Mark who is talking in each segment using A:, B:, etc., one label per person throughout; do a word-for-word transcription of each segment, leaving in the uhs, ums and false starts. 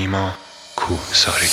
A: نیما کوهساری.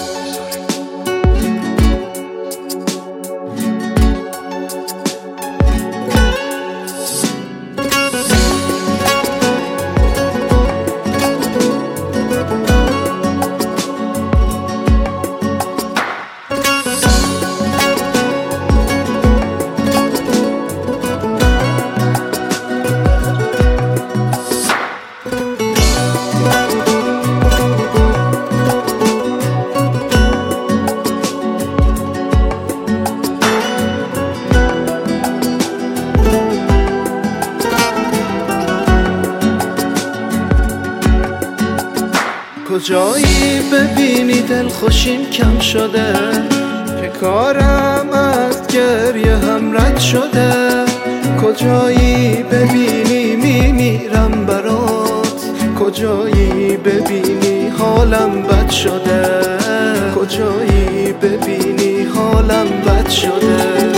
B: کجایی ببینی دل خوشیم کم شده، که کارم از گریه هم رد شده. کجایی ببینی میمیرم برات، کجایی ببینی حالم بد شده، کجایی ببینی حالم بد شده.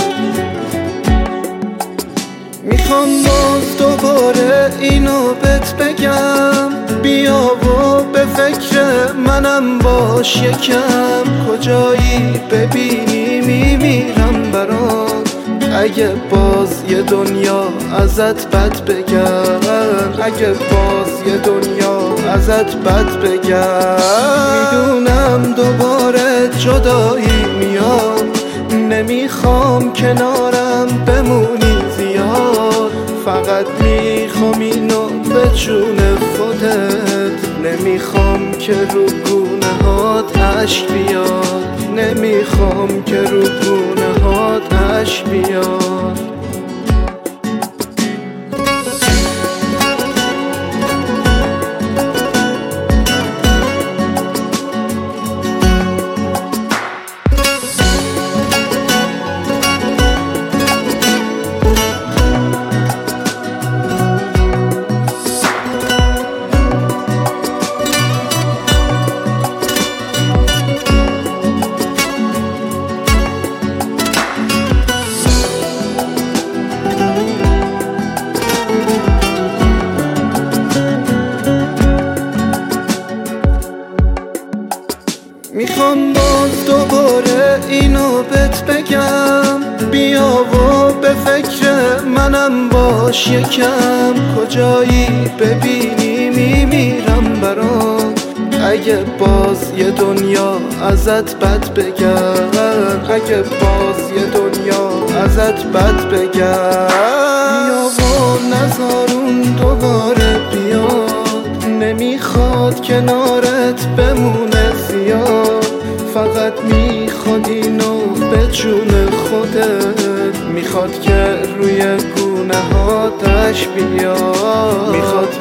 B: میخوام باز دوباره اینو بهت بگم، بیا و به فکر منم باش یکم. کجایی ببینی میمیرم برات، اگه باز یه دنیا ازت بد بگم، اگه باز یه دنیا ازت بد بگم. میدونم دوباره جدایی میاد، نمیخوام کنارم بمونی زیاد. فقط میخوام اینو به جون خودت، نمیخوام که رو گونه هات اشک بیاد، نمیخوام که رو گونه هات اشک بیاد. میخوام باز دوباره اینو بهت بگم، بیا و به فکر منم باش یکم. کجایی ببینی میمیرم برات، اگه باز یه دنیا ازت بد بگم، اگه باز یه دنیا ازت بد بگم. بیا و نذارون دوباره بیاد، نمیخواد کنارت بمونه زیاد. فقط میخواد اینو به جون خودت، میخواد که روی گونه هاتش بیاد، میخواد